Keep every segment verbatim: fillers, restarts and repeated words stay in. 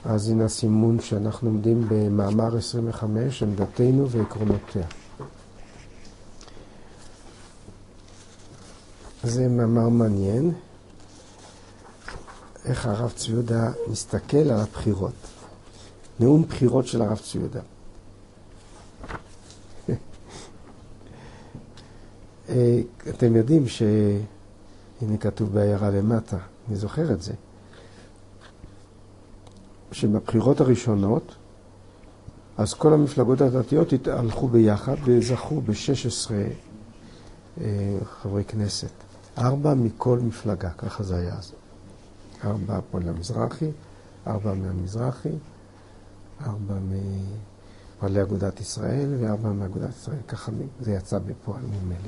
אז הנה הסימון שאנחנו עומדים במאמר עשרים וחמש, עמדתנו ועקרונותיה. זה מאמר מעניין, איך הרב צבי יהודה מסתכל על הבחירות. נאום בחירות של הרב צבי יהודה. אתם יודעים ש... הנה כתוב בעיירה למטה, אני זוכר את זה. שבבחירות הראשונות, אז כל המפלגות הדתיות הלכו ביחד וזכו ב-שש עשרה אה, חברי כנסת. ארבע מכל מפלגה, ככה זה היה אז. ארבע פה למזרחי, ארבע מהמזרחי, ארבע מפעלי אגודת ישראל וארבע מאגודת ישראל. ככה זה יצא בפועל ממילא.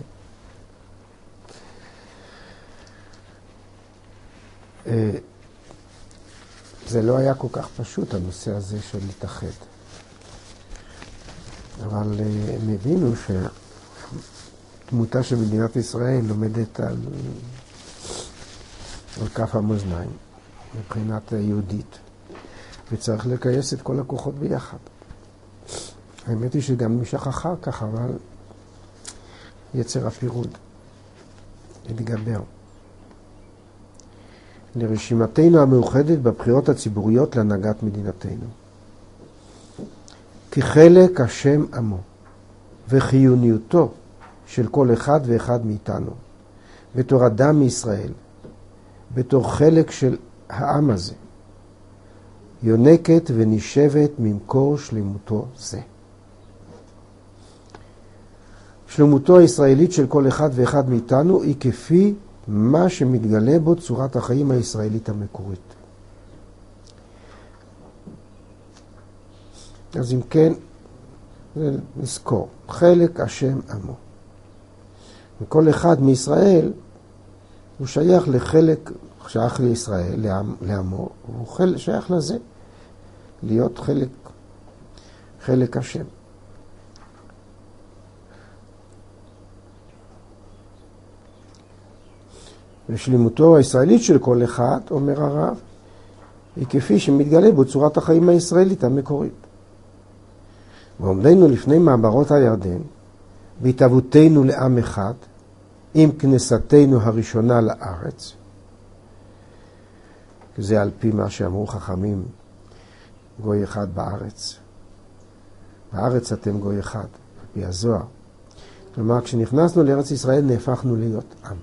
אה, זה לא היה כל כך פשוט, הנושא הזה של להתאחד. אבל הם הבינו שדמותה של מדינת ישראל לומדת על, על כף המאזניים, מבחינת יהודית, וצריך לקייס את כל הכוחות ביחד. האמת היא שגם נמשך אחר כך, אבל יצר הפירוד התגבר. לרשימתנו המאוחדת בבחירות הציבוריות להנהגת מדינתנו. כחלק השם עמו וחיוניותו של כל אחד ואחד מאיתנו, בתור אדם מישראל, בתור חלק של העם הזה, יונקת ונשבת ממקור שלמותו זה. שלמותו הישראלית של כל אחד ואחד מאיתנו היא כפי מה שמתגלה בו צורת החיים הישראלית המקורית. אז אם כן, נזכור, חלק השם עמו. וכל אחד מישראל הוא שייך לחלק, שייך לישראל, לעם, לעמו, הוא חלק, שייך לזה, להיות חלק, חלק השם. ושלמותו הישראלית של כל אחד, אומר הרב, היא כפי שמתגלה בו צורת החיים הישראלית המקורית. ועומדנו לפני מעברות הירדן, בהתהוותנו לעם אחד, עם כנסתנו הראשונה לארץ, זה על פי מה שאמרו חכמים, גוי אחד בארץ. בארץ אתם גוי אחד, על פי הזוהר. כלומר, כשנכנסנו לארץ ישראל נהפכנו להיות עם.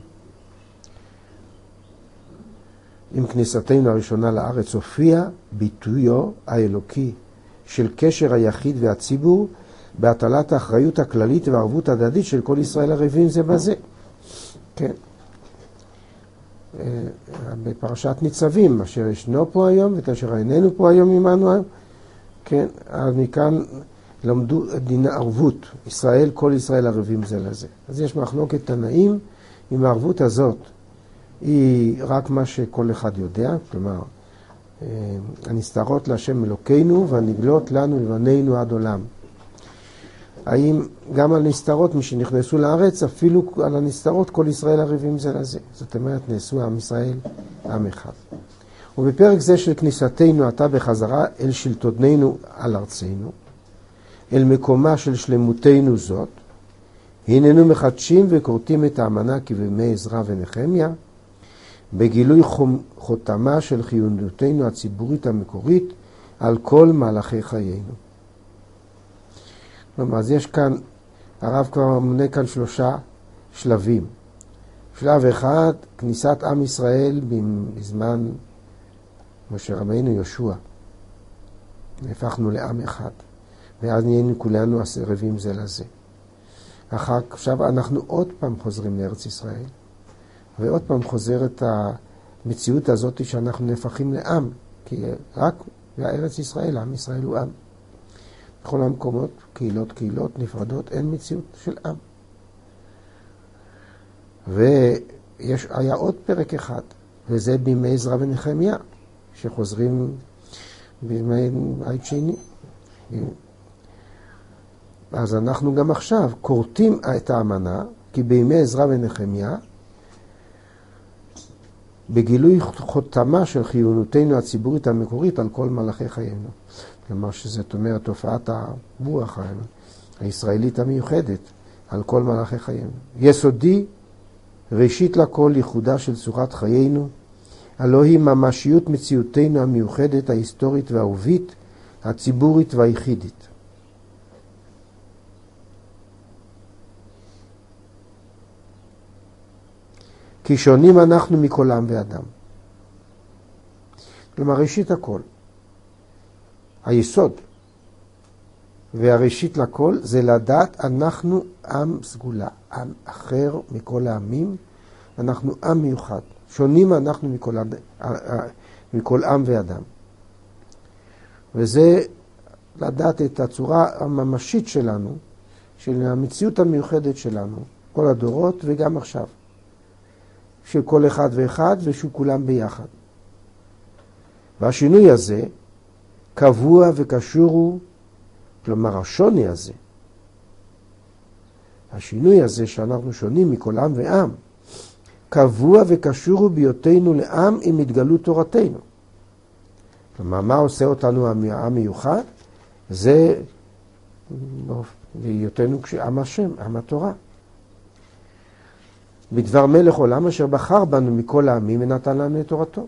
עם כניסתנו הראשונה לארץ הופיע ביטויו האלוקי של קשר היחיד והציבור בהטלת האחריות הכללית והערבות הדדית של כל ישראל ערבים זה בזה. כן. בפרשת ניצבים, אשר ישנו פה היום ואת אשר איננו פה היום עמנו היום. כן, אז מכאן למדו דין הערבות. ישראל, כל ישראל ערבים זה לזה. אז יש מחלוקת תנאים עם הערבות הזאת. היא רק מה שכל אחד יודע, כלומר, הנסתרות להשם אלוקינו והנגלות לנו לבנינו עד עולם. האם גם על נסתרות, מי שנכנסו לארץ, אפילו על הנסתרות כל ישראל ערבים זה לזה. זאת אומרת, נעשו עם ישראל, עם אחד. ובפרק זה של כניסתנו עתה בחזרה אל שלטוננו על ארצנו, אל מקומה של שלמותנו זאת, הננו מחדשים וקורטים את האמנה כבימי עזרא ונחמיה, בגילוי חותמה של חיוניותנו הציבורית המקורית על כל מהלכי חיינו. כלומר, אז יש כאן, הרב כבר מונה כאן שלושה שלבים. שלב אחד, כניסת עם ישראל בזמן משה רבינו יהושע. הפכנו לעם אחד, ואז נהיינו כולנו ערבים זה לזה. אחר, עכשיו אנחנו עוד פעם חוזרים לארץ ישראל, ועוד פעם חוזרת המציאות הזאת שאנחנו נהפכים לעם, כי רק בארץ ישראל, עם ישראל הוא עם. בכל המקומות, קהילות, קהילות נפרדות, אין מציאות של עם. ויש, היה עוד פרק אחד, וזה בימי עזרא ונחמיה, שחוזרים בימי בית שני. אז אנחנו גם עכשיו קורטים את האמנה, כי בימי עזרא ונחמיה, בגילוי חותמה של חיונותנו הציבורית המקורית על כל מלאכי חיינו. כלומר שזאת אומרת תופעת הרוח הישראלית המיוחדת על כל מלאכי חיינו. יסודי, ראשית לכל ייחודה של צורת חיינו, הלא היא ממשיות מציאותנו המיוחדת, ההיסטורית והאהובית, הציבורית והיחידית. כי שונים אנחנו מכל עם ואדם. כלומר, ראשית הכל, היסוד והראשית לכל זה לדעת אנחנו עם סגולה, עם אחר מכל העמים, אנחנו עם מיוחד, שונים אנחנו מכל, מכל עם ואדם. וזה לדעת את הצורה הממשית שלנו, של המציאות המיוחדת שלנו, כל הדורות וגם עכשיו. של כל אחד ואחד ושל כולם ביחד. והשינוי הזה קבוע וקשור הוא, כלומר השוני הזה, השינוי הזה שאנחנו שונים מכל עם ועם, קבוע וקשור הוא בהיותנו לעם עם התגלות תורתנו. כלומר, מה עושה אותנו עם מיוחד? זה בהיותנו עם השם, עם התורה. בדבר מלך עולם אשר בחר בנו מכל העמים ונתן לנו את תורתו.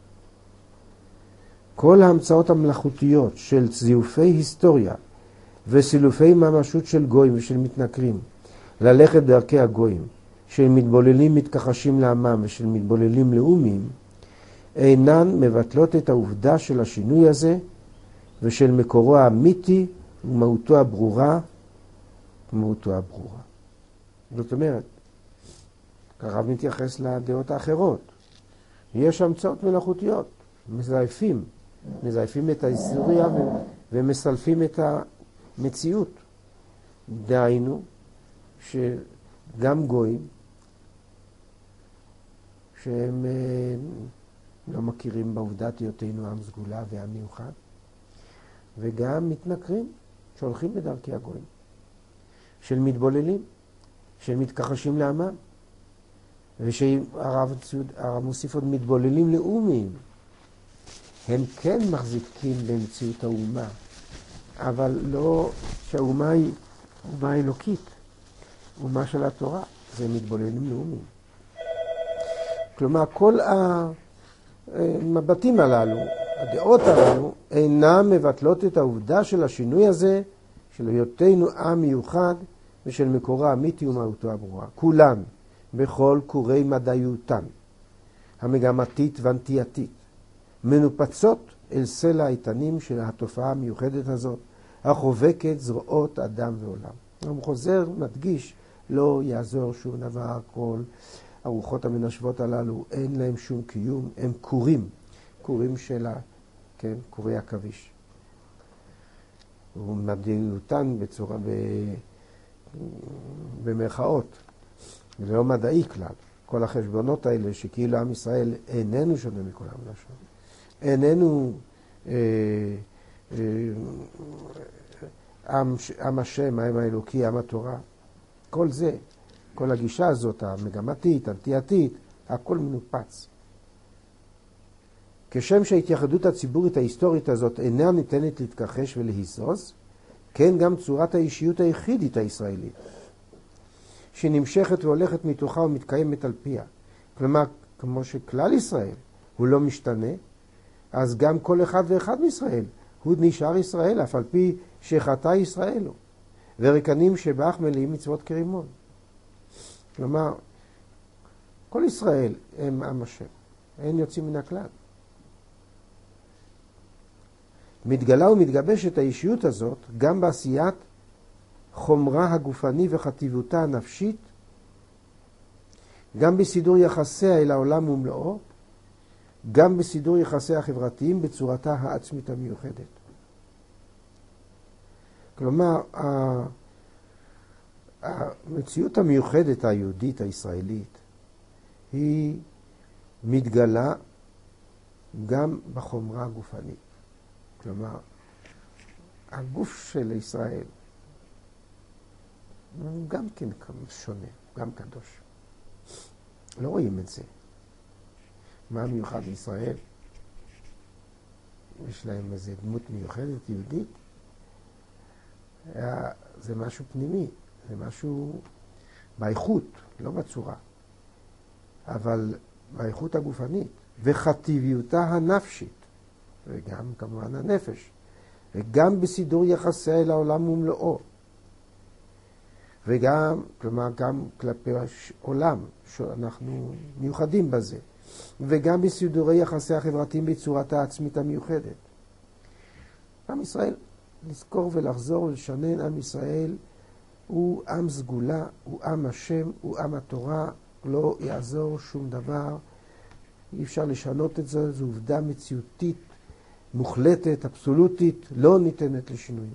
כל ההמצאות המלאכותיות של זיופי היסטוריה וסילופי ממשות של גויים ושל מתנכרים, ללכת דרכי הגויים, של מתבוללים מתכחשים לעמם ושל מתבוללים לאומים, אינן מבטלות את העובדה של השינוי הזה ושל מקורו האמיתי ומהותו הברורה ומהותו הברורה. זאת אומרת, הרב מתייחס לדעות האחרות. יש המצאות מלאכותיות, מזייפים, מזייפים את ההיסטוריה ומסלפים את המציאות. דהיינו שגם גויים שהם לא מכירים בעובדת היותנו עם סגולה ועם מיוחד, וגם מתנכרים שהולכים בדרכי הגויים, של מתבוללים, של מתכחשים לעמם, ושהרב מוסיף עוד מתבוללים לאומים. הם כן מחזיקים במציאות האומה, אבל לא שהאומה היא אומה אלוקית, אומה של התורה, זה מתבוללים לאומים. כלומר, כל המבטים הללו, הדעות הללו, אינם מבטלות את העובדה של השינוי הזה, של היותנו עם מיוחד ושל מקורה אמיתי ומהותו הברורה. כולן, בכל קורי מדעיותן, המגמתית והנטייתית, מנופצות אל סלע האיתנים של התופעה המיוחדת הזאת, החובקת זרועות אדם ועולם. הוא חוזר, מדגיש, לא יעזור שום דבר, כל הרוחות המנשבות הללו, אין להם שום קיום, הם קורים, קורים של ה... כן, קורי הכביש. ומדעיותן בצורה, ב... במרכאות, זה לא מדעי כלל. כל החשבונות האלה שכאילו עם ישראל איננו שונה מכל עם לשון. איננו אה, אה, עם, עם השם, עם האלוקי, עם התורה. כל זה, כל הגישה הזאת, המגמתית, הנטייתית, הכל מנופץ. כשם שההתייחדות הציבורית ההיסטורית הזאת אינה ניתנת להתכחש ולהיסוס, כן גם צורת האישיות היחידית הישראלית, שנמשכת והולכת מתוכה ומתקיימת על פיה. כלומר, כמו שכלל ישראל הוא לא משתנה, אז גם כל אחד ואחד מישראל הוא נשאר ישראל, אף על פי שחטא ישראל הוא. ורקנים שבח מלאים מצוות כרימון. כלומר, כל ישראל הם עם השם, אין יוצאים מן הכלל. מתגלה ומתגבשת האישיות הזאת גם בעשיית חומרה הגופני וחטיבותה הנפשית, גם בסידור יחסיה אל העולם ומלואו, גם בסידור יחסיה החברתיים בצורתה העצמית המיוחדת. כלומר, המציאות המיוחדת היהודית הישראלית היא מתגלה גם בחומרה הגופנית. כלומר, הגוף של ישראל הוא גם כן שונה, גם קדוש. לא רואים את זה. מה מיוחד בישראל? יש להם איזו דמות מיוחדת יהודית? זה משהו פנימי, זה משהו באיכות, לא בצורה, אבל באיכות הגופנית, וחטיביותה הנפשית, וגם כמובן הנפש, וגם בסידור יחסיה אל העולם ומלואו, וגם, כלומר, גם כלפי העולם, שאנחנו מיוחדים בזה, וגם בסידורי יחסי החברתיים בצורתה העצמית המיוחדת. עם ישראל, לזכור ולחזור ולשנן, עם ישראל הוא עם סגולה, הוא עם השם, הוא עם התורה, לא יעזור שום דבר, אי אפשר לשנות את זה, זו עובדה מציאותית, מוחלטת, אבסולוטית, לא ניתנת לשינויים.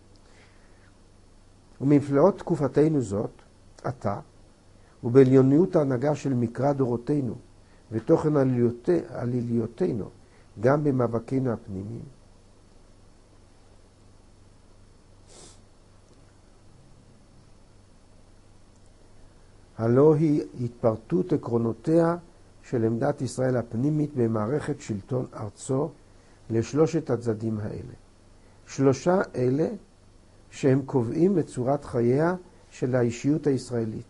ומנפלאות תקופתנו זאת, עתה, ובעליוניות ההנהגה של מקרא דורותינו, ותוכן עליליותינו, גם במאבקינו הפנימיים. הלא היא התפרטות עקרונותיה של עמדת ישראל הפנימית במערכת שלטון ארצו לשלושת הצדדים האלה. שלושה אלה שהם קובעים את צורת חייה של האישיות הישראלית.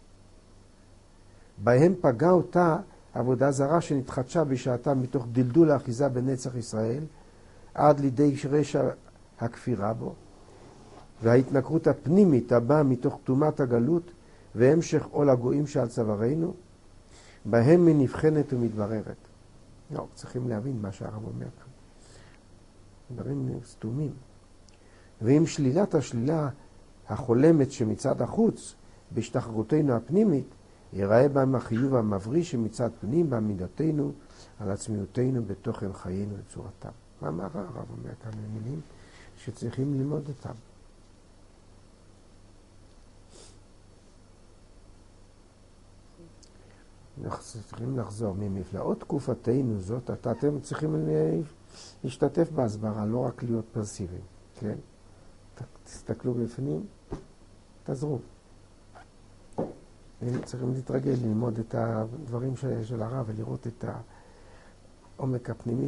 בהם פגעה אותה עבודה זרה שנתחדשה בשעתה מתוך דלדול האחיזה בנצח ישראל עד לידי רשע הכפירה בו, וההתנכרות הפנימית הבאה מתוך תומת הגלות והמשך עול הגויים שעל צווארנו, בהם היא נבחנת ומתבררת. לא, צריכים להבין מה שהרב אומר כאן. דברים סתומים. ועם שלילת השלילה החולמת שמצד החוץ, בהשתחררותנו הפנימית, ייראה בהם החיוב המבריא שמצד פנים בעמידתנו על עצמיותנו בתוכן חיינו וצורתם. מה אמר הרב אומר כאן מילים שצריכים ללמוד אותם. אנחנו צריכים לחזור ממפלאות תקופתנו זאת, אתם צריכים להשתתף בהסברה, לא רק להיות פרסיביים, כן? תסתכלו בפנים, תעזרו. צריכים להתרגל ללמוד את הדברים של הרב ולראות את העומק הפנימי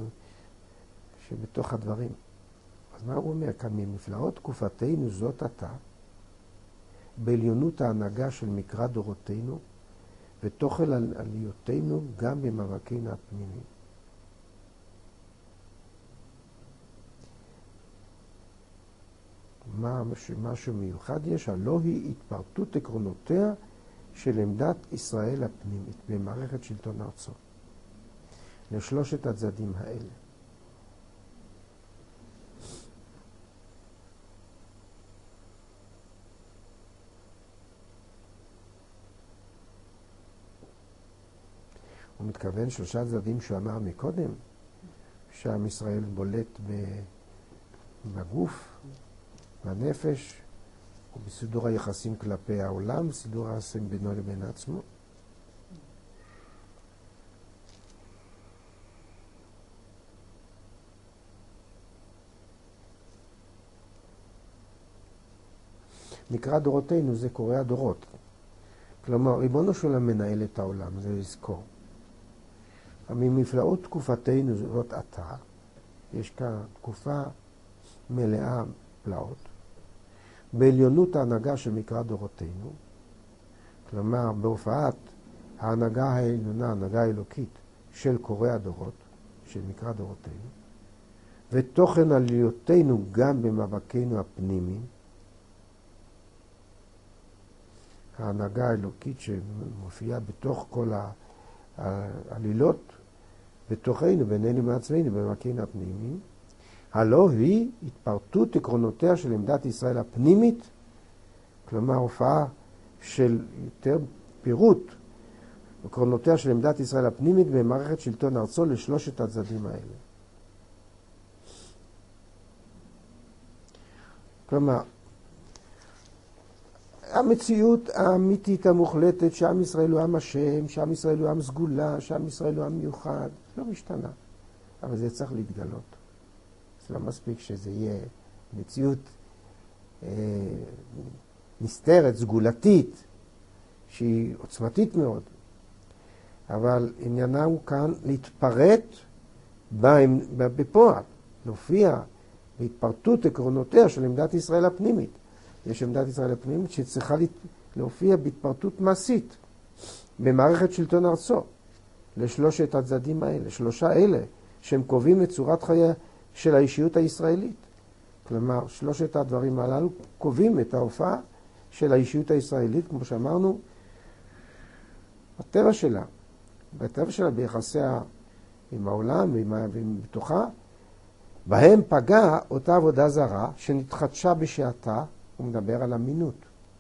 שבתוך הדברים. אז מה הוא אומר כאן? ממפלאות תקופתנו זאת עתה, בעליונות ההנהגה של מקרא דורותינו, ותוכן עליותינו גם במאבקינו הפנימיים. מה משהו מיוחד יש? הלא היא התפרטות עקרונותיה של עמדת ישראל הפנימית במערכת שלטון ארצו. לשלושת הצדדים האלה. הוא מתכוון שלושה צדדים שהוא אמר מקודם, שעם ישראל בולט בגוף, בנפש, ובסידור היחסים כלפי העולם, סידור היחסים בינו לבין עצמו. מקרא דורותינו זה קורא הדורות. כלומר, ריבונו של עולם מנהל את העולם, זה לזכור. ממפלאות תקופתנו זאת עתה, יש כאן תקופה מלאה פלאות, בעליונות ההנהגה של מקרא דורותינו, כלומר בהופעת ההנהגה העליונה, ההנהגה האלוקית של קורא הדורות, של מקרא דורותינו, ותוכן עליותינו גם במאבקינו הפנימיים, ההנהגה האלוקית שמופיעה בתוך כל העלילות, בתוכנו, בינינו מעצמנו, במאבקינו הפנימיים, הלא היא התפרטות עקרונותיה של עמדת ישראל הפנימית, כלומר הופעה של יותר פירוט, עקרונותיה של עמדת ישראל הפנימית במערכת שלטון ארצו לשלושת הצדדים האלה. כלומר, המציאות האמיתית המוחלטת שעם ישראל הוא עם השם, שעם ישראל הוא עם סגולה, שעם ישראל הוא עם מיוחד, לא משתנה. אבל זה צריך להתגלות. זה לא מספיק שזה יהיה מציאות אה, נסתרת, סגולתית, שהיא עוצמתית מאוד. אבל עניינה הוא כאן להתפרט בפועל, להופיע בהתפרטות עקרונותיה של עמדת ישראל הפנימית. יש עמדת ישראל הפנימית שצריכה להופיע בהתפרטות מעשית במערכת שלטון ארצו, לשלושת הצדדים האלה, שלושה אלה שהם קובעים את צורת חייה של האישיות הישראלית. כלומר, שלושת הדברים הללו קובעים את ההופעה של האישיות הישראלית, כמו שאמרנו, הטבע שלה, בטבע שלה ביחסיה עם העולם ועם בתוכה, בהם פגעה אותה עבודה זרה שנתחדשה בשעתה, הוא מדבר על אמינות.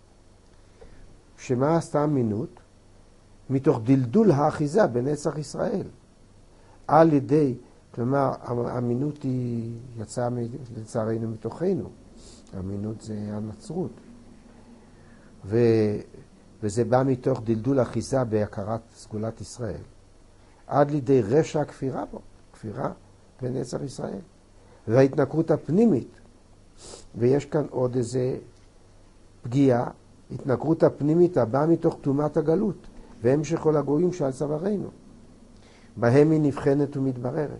שמה עשתה אמינות? מתוך דלדול האחיזה בנצח ישראל. על ידי, כלומר, האמינות היא יצאה לצערנו מתוכנו. האמינות זה הנצרות. ו... וזה בא מתוך דלדול אחיזה בהכרת סגולת ישראל. עד לידי רשע הכפירה בו, כפירה בנצח ישראל. וההתנכרות הפנימית, ויש כאן עוד איזה פגיעה, התנכרות הפנימית הבאה מתוך תאומת הגלות, והמשך כל הגויים שעל צווארנו. בהם היא נבחנת ומתבררת.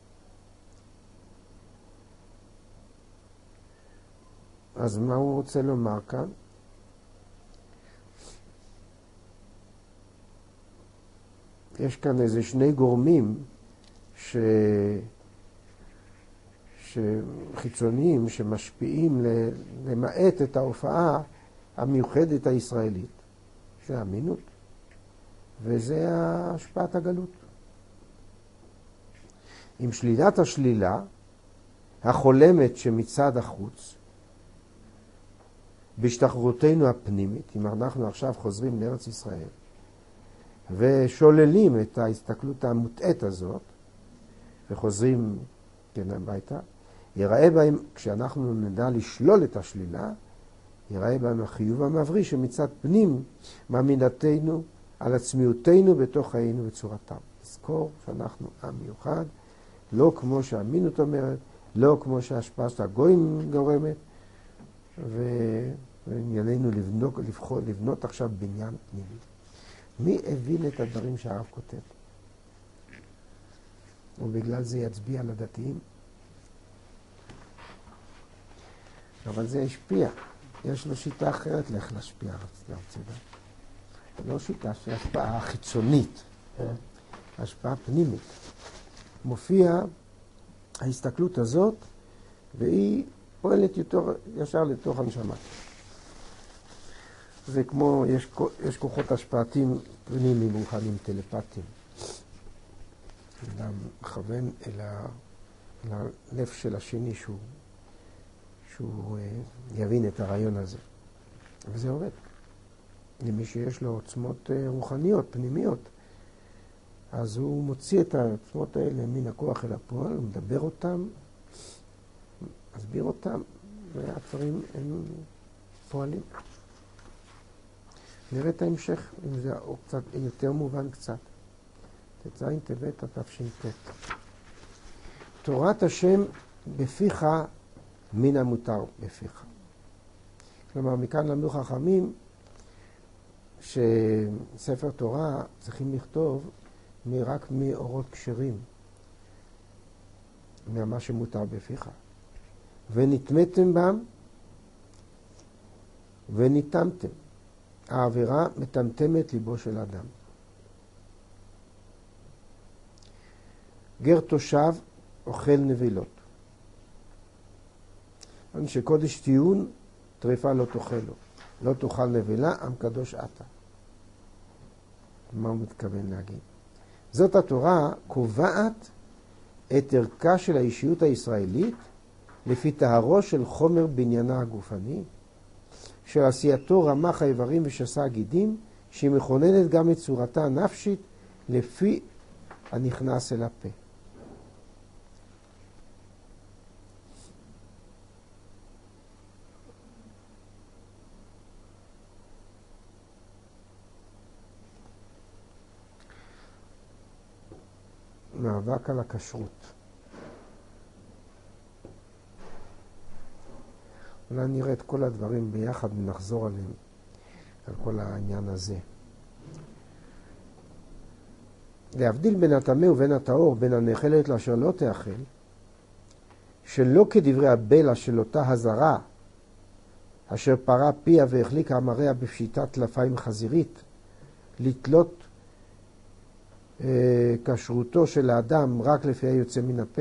אז מה הוא רוצה לומר כאן? יש כאן איזה שני גורמים ש... שחיצוניים שמשפיעים למעט את ההופעה המיוחדת הישראלית. זה האמינות, וזה השפעת הגלות. עם שלילת השלילה, החולמת שמצד החוץ, בהשתחררותנו הפנימית, אם אנחנו עכשיו חוזרים לארץ ישראל, ושוללים את ההסתכלות המוטעת הזאת, וחוזרים כן הביתה, יראה בהם, כשאנחנו נדע לשלול את השלילה, יראה בהם החיוב המבריא שמצד פנים מעמידתנו על עצמיותנו בתוך חיינו וצורתם. לזכור שאנחנו עם מיוחד, לא כמו שהאמינות אומרת, לא כמו שההשפעה של הגויים גורמת, וענייננו לבנות, לבחור, לבנות עכשיו בניין פנימי. מי הבין את הדברים שהרב כותב? ובגלל זה יצביע לדתיים. אבל זה השפיע. יש לו שיטה אחרת לאיך להשפיע להרצידה. לא שיטה של השפעה חיצונית, השפעה פנימית. מופיע ההסתכלות הזאת, והיא פועלת יותר, ישר לתוך הנשמה. זה כמו, יש, יש כוחות השפעתיים פנימיים מוכנים טלפתיים. אדם מכוון אל, ה, אל הלב של השני שהוא, שהוא יבין את הרעיון הזה. וזה עובד. למי שיש לו עוצמות רוחניות, פנימיות, אז הוא מוציא את העוצמות האלה מן הכוח אל הפועל, הוא מדבר אותם, מסביר אותם, והדברים הם פועלים. נראה את ההמשך, אם זה או קצת, אם יותר מובן קצת. תצאין טבת התש"ט. תורת השם בפיך מן המותר בפיך. כלומר, מכאן למדו חכמים שספר תורה צריכים לכתוב רק מאורות כשרים, ממה שמותר בפיך. ונטמתם בם וניתמתם. העבירה מטמטמת ליבו של אדם. גר תושב אוכל נבילות. שקודש טיעון טריפה לא תאכל לו. לא תאכל נבילה, עם קדוש אתה. מה הוא מתכוון להגיד? זאת התורה קובעת את ערכה של האישיות הישראלית לפי טהרו של חומר בניינה הגופני, של עשייתו רמח האיברים ושסה הגידים, שהיא מכוננת גם את צורתה הנפשית לפי הנכנס אל הפה. מאבק על הכשרות. אולי נראה את כל הדברים ביחד ונחזור עליהם, על כל העניין הזה. להבדיל בין הטמא ובין הטהור, בין הנאכלת לאשר לא תאכל, שלא כדברי הבלע של אותה הזרה, אשר פרה פיה והחליקה המראה בפשיטת טלפיים חזירית, לתלות אה, כשרותו של האדם רק לפי היוצא מן הפה.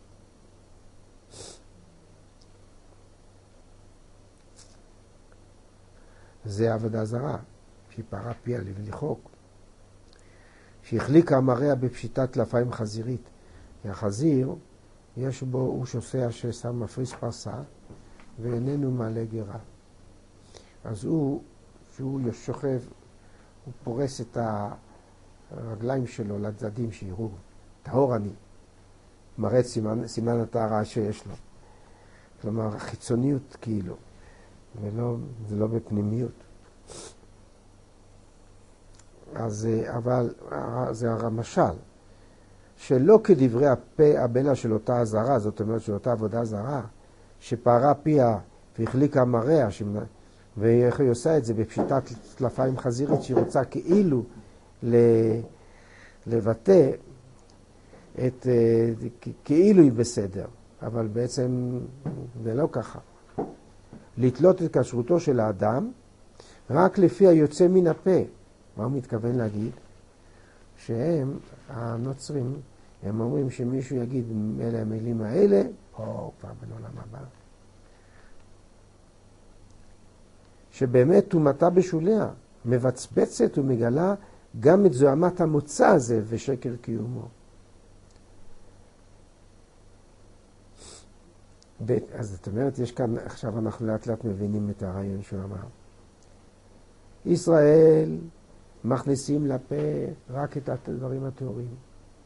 זה עבודה זרה, שהיא פרה פיה לבליחוק. שהחליקה המראה בפשיטת טלפיים חזירית. החזיר, יש בו, הוא שוסע ששם מפריס פרסה, ואיננו מעלה גרה. אז הוא, שהוא שוכב, הוא פורס את הרגליים שלו לצדדים שיראו. טהור אני. מראה סימן, סימן הטהרה שיש לו. כלומר, חיצוניות כאילו, ולא, זה לא בפנימיות. אז, אבל זה המשל, שלא כדברי הפה הבלע של אותה הזרה, זאת אומרת של אותה עבודה זרה, שפערה פיה והחליקה מראה, ואיך היא עושה את זה בפשיטת טלפיים חזירית, שהיא רוצה כאילו לבטא את, כאילו היא בסדר, אבל בעצם זה לא ככה. לתלות את כשרותו של האדם רק לפי היוצא מן הפה. מה הוא מתכוון להגיד? שהם, הנוצרים, הם אומרים שמישהו יגיד אלה המילים האלה, או כבר בעולם הבא. שבאמת תומתה בשוליה, מבצבצת ומגלה גם את זוהמת המוצא הזה ושקר קיומו. אז זאת אומרת, יש כאן, עכשיו אנחנו לאט לאט מבינים את הרעיון שהוא אמר. ישראל מכניסים לפה רק את הדברים התיאוריים,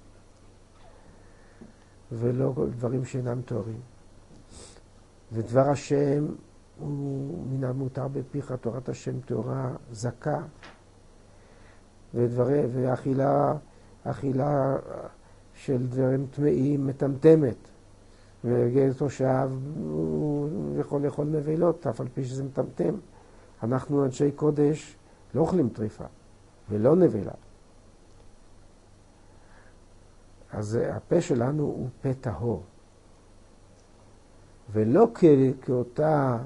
ולא דברים שאינם תיאוריים. ודבר השם הוא מן המותר בפיך, תורת השם תורה זכה, ודברי, ואכילה אכילה של דברים טמאים מטמטמת. וגל תושב הוא יכול לאכול נבלות, אף על פי שזה מטמטם. אנחנו אנשי קודש לא אוכלים טריפה ולא נבלה. אז הפה שלנו הוא פה טהור. ולא כ- כאותה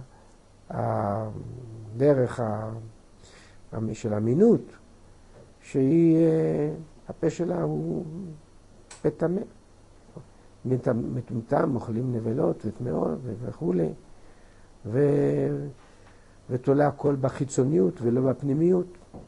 הדרך של אמינות, שהיא, הפה שלה הוא פה טמא. מטומטם, אוכלים נבלות וטמאות וכו', ו... ותולה הכל בחיצוניות ולא בפנימיות.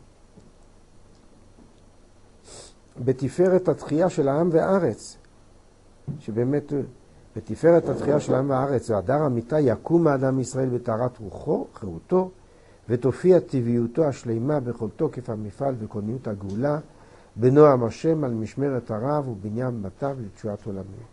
בתפארת התחייה של העם והארץ, שבאמת בתפארת התחייה של העם והארץ, והדר אמיתה יקום האדם ישראל בטהרת רוחו, חירותו, ותופיע טבעיותו השלימה בכל תוקף המפעל וקוניות הגאולה, בנועם השם על משמרת הרב ובניין בתיו לתשועת עולמים.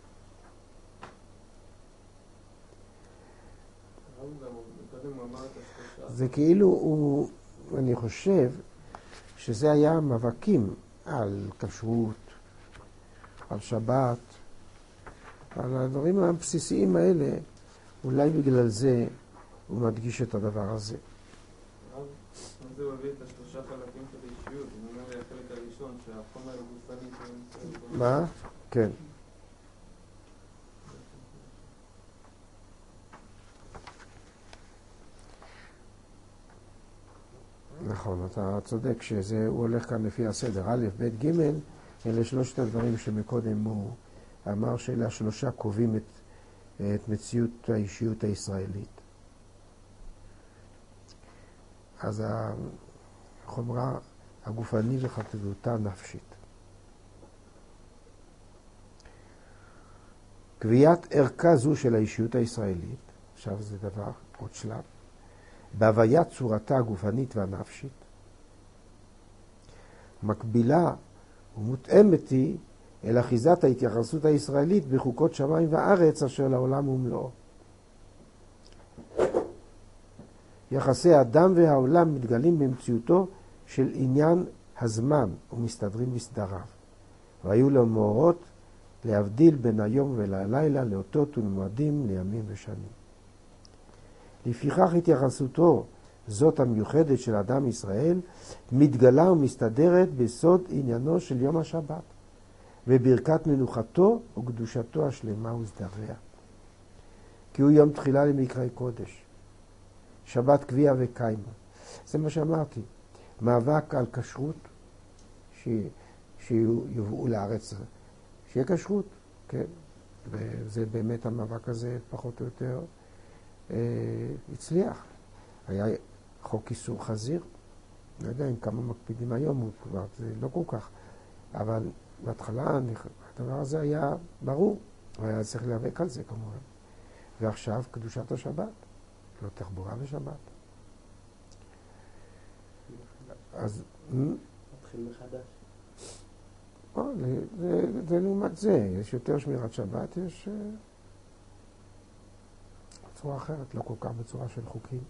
זה כאילו הוא, אני חושב שזה היה מאבקים על כשרות, על שבת, על הדברים הבסיסיים האלה. אולי בגלל זה הוא מדגיש את הדבר הזה. אז זה מביא את השלושה חלקים של אישיות, זה אומר לי החלק הראשון שהחומר הגופני... מה? כן. נכון, אתה צודק שזה, הוא הולך כאן לפי הסדר. א', ב', ג', אלה שלושת הדברים שמקודם הוא אמר שאלה השלושה קובעים את, את מציאות האישיות הישראלית. אז החומרה הגופני וחטאותה נפשית. קביעת ערכה זו של האישיות הישראלית, עכשיו זה דבר, עוד שלב, בהוויית צורתה הגופנית והנפשית, מקבילה ומותאמת היא אל אחיזת ההתייחסות הישראלית בחוקות שמיים וארץ אשר לעולם ומלואו. יחסי האדם והעולם מתגלים במציאותו של עניין הזמן ומסתדרים בסדריו. והיו לו מאורות להבדיל בין היום וללילה, לאותות ולמועדים, לימים ושנים. לפיכך התייחסותו זאת המיוחדת של אדם ישראל מתגלה ומסתדרת בסוד עניינו של יום השבת. וברכת מנוחתו וקדושתו השלמה וסדריה. כי הוא יום תחילה למקראי קודש. שבת קביעה וקיימה. זה מה שאמרתי. מאבק על כשרות, ש... שיובאו לארץ, שיהיה כשרות, כן? וזה באמת המאבק הזה פחות או יותר אה, הצליח. היה חוק איסור חזיר, לא יודע אם כמה מקפידים היום, הוא כבר, זה לא כל כך, אבל בהתחלה הדבר הזה היה ברור, והיה צריך להיאבק על זה כמובן. ועכשיו קדושת השבת, לא תחבורה בשבת. אז... מתחיל מחדש. או, זה, זה לעומת זה, יש יותר שמירת שבת, יש בצורה אחרת, לא כל כך בצורה של חוקים.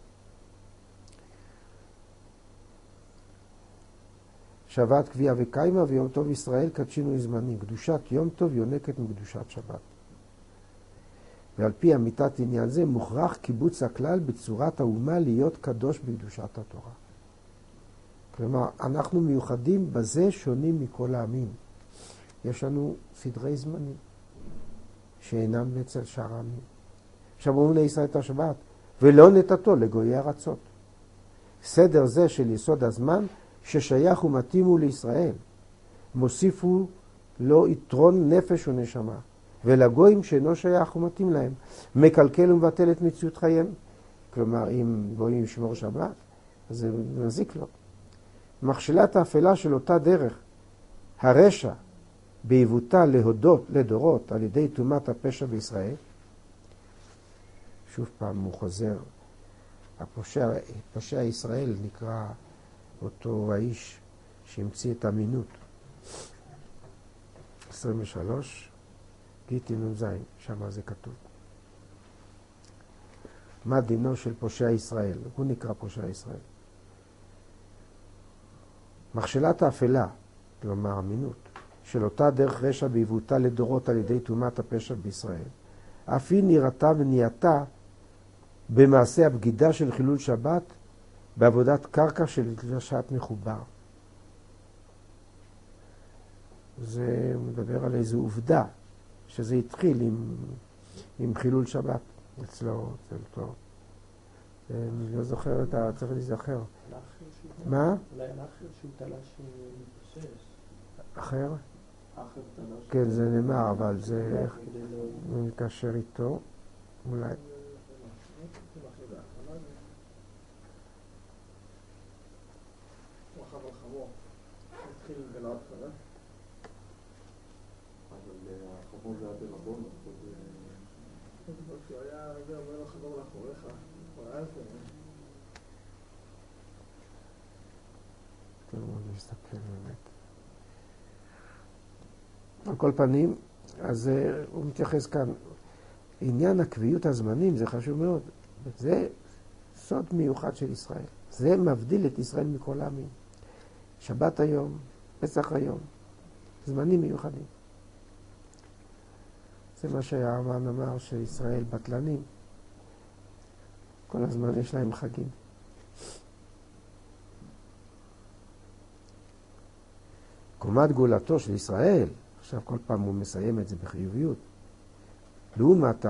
שבת קביעה וקיימה ויום טוב ישראל קדשינו זמנים. קדושת יום טוב יונקת מקדושת שבת. ועל פי אמיתת עניין זה מוכרח קיבוץ הכלל בצורת האומה להיות קדוש בקדושת התורה. כלומר, אנחנו מיוחדים בזה שונים מכל העמים. יש לנו סדרי זמנים שאינם אצל שאר העמים. שמרו בני ישראל את השבת ולא נתתו לגויי ארצות. סדר זה של יסוד הזמן ששייך ומתאים הוא לישראל. מוסיפו לו יתרון נפש ונשמה. ולגויים שאינו שייך ומתאים להם. מקלקל ומבטל את מציאות חייהם. כלומר, אם גויים ישמור שבת, אז זה מזיק לו. מכשלת האפלה של אותה דרך, הרשע בעיוותה להודות לדורות על ידי תומת הפשע בישראל, שוב פעם הוא חוזר, הפושע, פושע ישראל נקרא אותו האיש שהמציא את המינות. עשרים ושלוש, גיטי נ"ז, שם זה כתוב. מה דינו של פושע ישראל? הוא נקרא פושע ישראל. מכשלת האפלה, כלומר אמינות, של אותה דרך רשע בעיוותה לדורות על ידי תומת הפשע בישראל, אף היא נראתה ונהייתה במעשה הבגידה של חילול שבת, בעבודת קרקע של תלבשת מחובר. זה מדבר על איזו עובדה, שזה התחיל עם, עם חילול שבת אצלו, אצל אותו. אני לא זוכר את ה... צריך להיזכר. מה? אולי האחר שהוא תלש מתבסס. אחר? אחר תלש. כן, זה נאמר, אבל זה... הוא מתקשר איתו. אולי... הוא אחר החמור. התחיל בלעד חלה. אבל החמור זה היה ברבון. הוא היה זה אומר לחמור לאחוריך. הוא היה זה. אני מסתכל באמת. על כל פנים, אז הוא מתייחס כאן. עניין הקביעות הזמנים זה חשוב מאוד. זה סוד מיוחד של ישראל. זה מבדיל את ישראל מכל העמים. שבת היום, פסח היום, זמנים מיוחדים. זה מה שהרמב"ם אמר שישראל בטלנים. כל הזמן יש להם חגים. קומת גאולתו של ישראל, עכשיו כל פעם הוא מסיים את זה בחיוביות, לעומת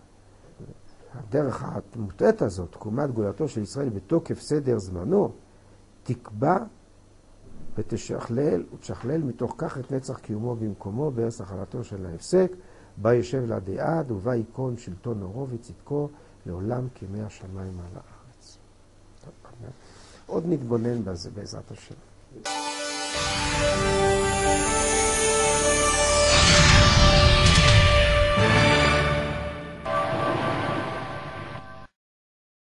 הדרך המוטעת הזאת, קומת גאולתו של ישראל בתוקף סדר זמנו, תקבע ותשכלל ותשכלל מתוך כך את נצח קיומו במקומו בארץ נחלתו של ההפסק, בה יושב לעדי עד ובה ייכון שלטון אורו וצדקו לעולם כימי השמיים על הארץ. עוד נתבונן בזה בעזרת השם.